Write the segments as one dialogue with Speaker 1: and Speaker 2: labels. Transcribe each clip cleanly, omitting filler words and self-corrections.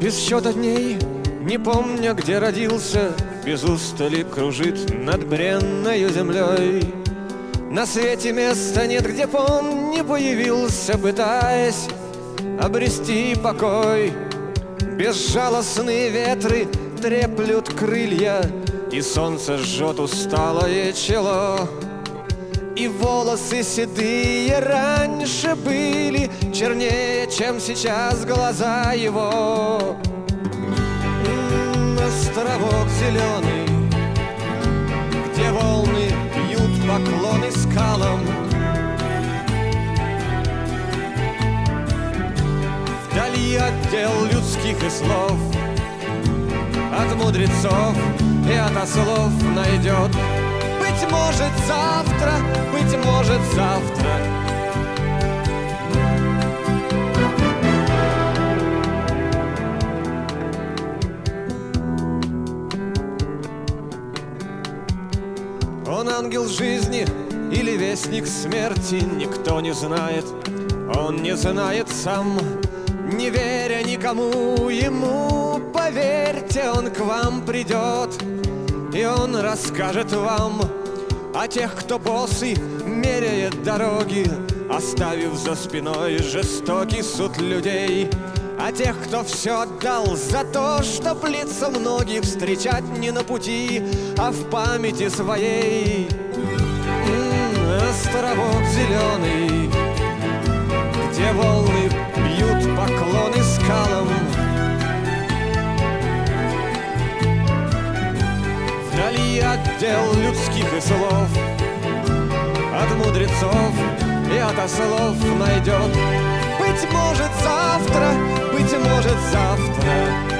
Speaker 1: Без счета дней, не помня, где родился, без устали кружит над бренною землей. На свете места нет, где б он не появился, пытаясь обрести покой. Безжалостные ветры треплют крылья, и солнце жжет усталое чело. И волосы седые раньше были чернее, чем сейчас глаза его. Островок зеленый, где волны бьют поклоны скалам. Вдали отдел людских и слов, от мудрецов и от ослов найдет. Быть может завтра, быть может завтра. Он ангел жизни или вестник смерти, никто не знает, он не знает сам. Не веря никому, ему поверьте, он к вам придет, и он расскажет вам о тех, кто босый меряет дороги, оставив за спиной жестокий суд людей. О тех, кто все отдал за то, чтоб лица многих встречать не на пути, а в памяти своей. Островок зеленый, где волны бьют поклоны скалам. Вдали отдел людских и слов, от мудрецов и от ослов найдет. Быть может завтра, быть может завтра.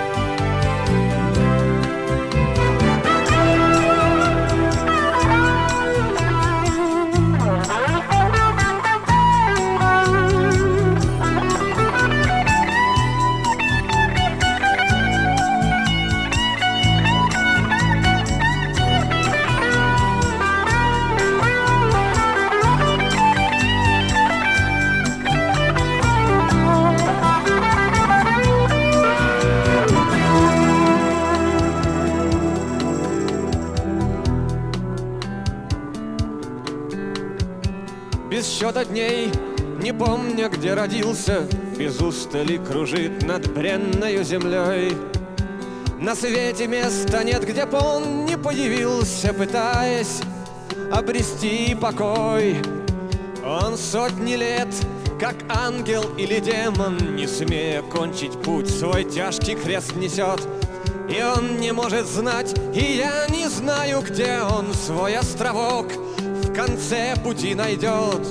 Speaker 1: Без счета дней, не помня, где родился, без устали кружит над бренною землей. На свете места нет, где б он не появился, пытаясь обрести покой. Он сотни лет, как ангел или демон, не смея кончить путь, свой тяжкий крест несет. И он не может знать, и я не знаю, где он свой островок в конце пути найдет.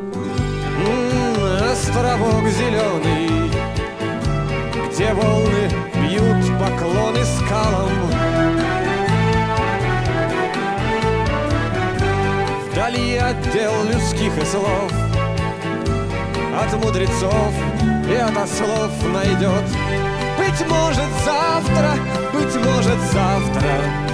Speaker 1: Островок зеленый, где волны бьют поклоны скалам. Вдали отдел людских и слов, от мудрецов и от ослов найдет. Быть может завтра, быть может завтра.